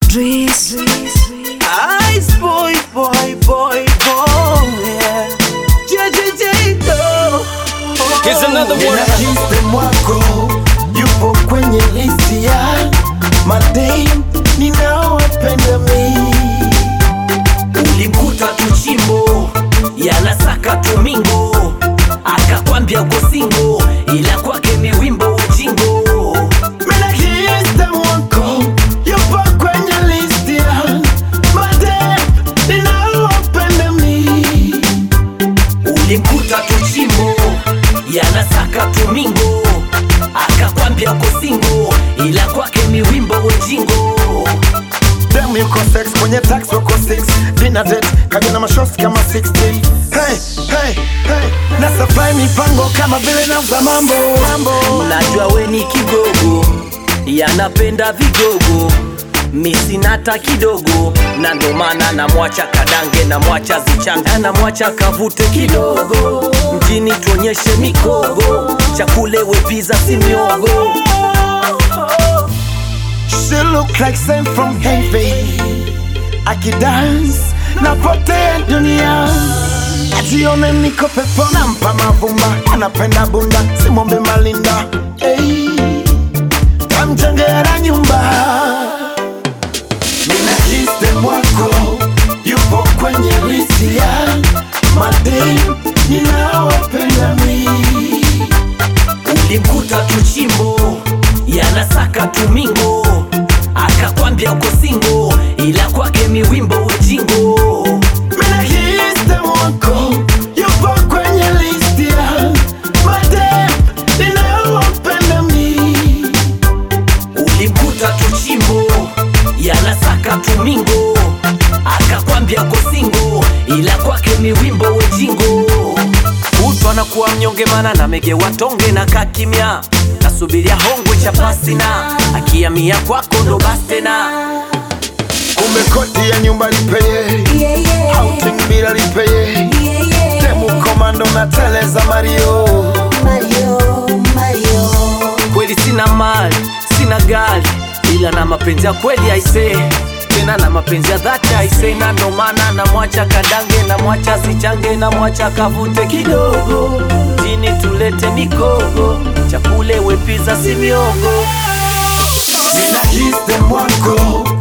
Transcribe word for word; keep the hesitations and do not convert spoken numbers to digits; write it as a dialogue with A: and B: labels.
A: Dries,
B: Ice boy, boy, boy, boy, yeah. J J J do.
C: Here's another one.
D: System wako yupo kwenye listi ya madem ninaowapenda mimi.
B: Ulimkuta tuchimbo yanasaka tumingo, akakwambia uko single, ila kwake ni wimbo ujingo.
D: Mina system wako yupo kwenye listi ya madem ninaowapenda mimi.
B: Ulimkuta tuchimbo yanasaka tumingo, akakwambia uko single, ila kwake ni wimbo ujingo.
D: Dem yuko sex kwenye tax wako six dinner date kaja na mashosti kama sixty. Hey, hey, hey. Na supply mipango kama vile na za mambo mambo.
B: Najua we ni kigogo, yanapenda vigogo, misinata kidogo, na ndo maana namwacha kadange, na mwacha zichanga, na mwacha kavute kidogo. Mjini tuonyeshe mikogo, chakule we pizza si miogo.
D: She look like sent from heaven. Aki dance na potea dunia, ajione niko pepo. Nampa mavumba, anapenda bunda, simombe malinda. Hey, kamjengera nyumba. Mina system wako yupo kwenye listi ya madem ninaowapenda mimi.
B: Ulimkuta tuchimbo yanasaka tumingo, akakwambia uko single, ila kwake mi wimbo ujingo.
D: Mina system wako yupo kwenye listi ya madem ninaowapenda mimi.
B: Ulimkuta tuchimbo yanasaka tumingo, akakwambia uko single, ila kwake mi wimbo ujingo. Utwa na kuwa mnyonge mana na mege watonge na kakimya, nasubiria hongwe cha pasina, akiamia kwako ndo basi tena.
D: Kumbe kodi ya nyumba lipeye,
A: yeah, yeah.
D: outing bila lipeye,
A: Yeah, yeah.
D: demu komando na teleza Mario.
A: Mario, Mario.
B: Kweli sina mali, sina gari, ila na mapenzi ya kweli aise, tena na mapenzi ya dhati aise. Na ndo maana na mwacha kadange, na mwacha zichange, na mwacha kavute kidogo. Jini tulete mikogo, chakule we pizza si miogo.
D: Mina system wako